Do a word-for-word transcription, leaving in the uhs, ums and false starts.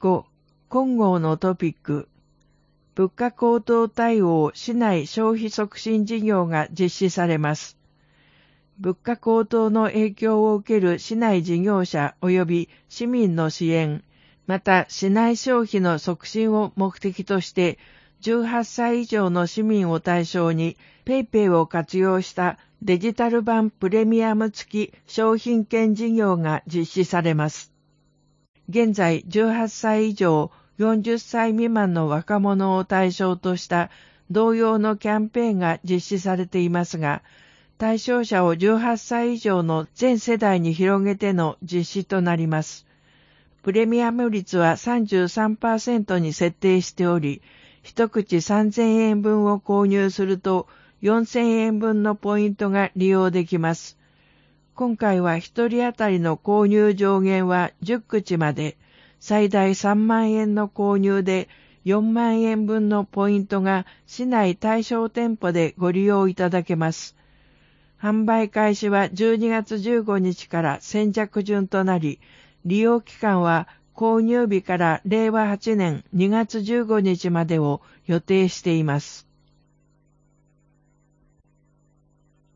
ご、今号のトピック。物価高騰対応市内消費促進事業が実施されます。物価高騰の影響を受ける市内事業者及び市民の支援、また市内消費の促進を目的として、じゅうはっさい以上の市民を対象に ペイペイ を活用したデジタル版プレミアム付き商品券事業が実施されます。現在じゅうはっさい以上よんじゅっさい未満の若者を対象とした同様のキャンペーンが実施されていますが、対象者をじゅうはっさい以上の全世代に広げての実施となります。プレミアム率は さんじゅうさんパーセント に設定しており、一口さんぜんえんぶんを購入するとよんせんえんぶんのポイントが利用できます。今回は一人当たりの購入上限はじゅっ口まで、最大さんまんえんの購入でよんまんえんぶんのポイントが市内対象店舗でご利用いただけます。販売開始はじゅうにがつじゅうごにちから先着順となり、利用期間は購入日かられいわはちねんにがつじゅうごにちまでを予定しています。